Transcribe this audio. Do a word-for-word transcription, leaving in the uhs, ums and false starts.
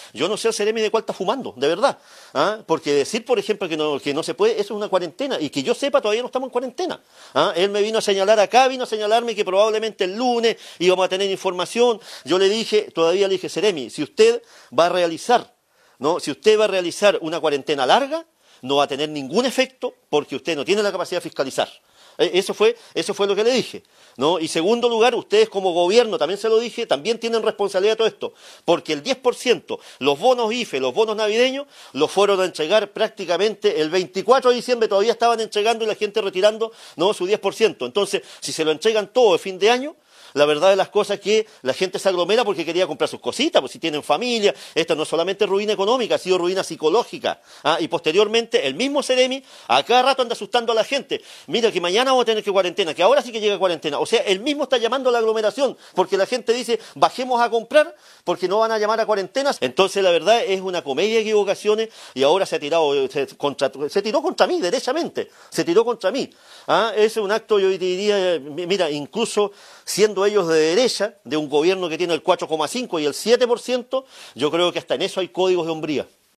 yo no sé el Ceremi de cuál está fumando, de verdad. ¿Ah? Porque decir, por ejemplo, que no, que no se puede, eso es una cuarentena, y que yo sepa todavía no estamos en cuarentena. ¿Ah? Él me vino a señalar acá, vino a señalarme que probablemente el lunes íbamos a tener información. Yo le dije, todavía le dije, Ceremi, si usted va a realizar, ¿no? Si usted va a realizar una cuarentena larga, no va a tener ningún efecto porque usted no tiene la capacidad de fiscalizar. Eso fue, eso fue lo que le dije, ¿no? Y segundo lugar, ustedes como gobierno, también se lo dije, también tienen responsabilidad de todo esto, porque el diez por ciento, los bonos I F E, los bonos navideños, los fueron a entregar prácticamente el veinticuatro de diciembre, todavía estaban entregando y la gente retirando, ¿no?, su diez por ciento. Entonces, si se lo entregan todo de fin de año, la verdad de las cosas es que la gente se aglomera porque quería comprar sus cositas, pues si tienen familia. Esta no es solamente ruina económica, ha sido ruina psicológica. ¿Ah? Y posteriormente, el mismo Ceremi a cada rato anda asustando a la gente. Mira que mañana vamos a tener que cuarentena, que ahora sí que llega cuarentena. O sea, él mismo está llamando a la aglomeración, porque la gente dice, bajemos a comprar, porque no van a llamar a cuarentenas. Entonces, la verdad es una comedia de equivocaciones y ahora se ha tirado, se, contra, se tiró contra mí, derechamente. Se tiró contra mí. ¿Ah? Es un acto, yo diría, mira, incluso siendo ellos de derecha, de un gobierno que tiene el cuatro coma cinco y el siete por ciento, yo creo que hasta en eso hay códigos de hombría.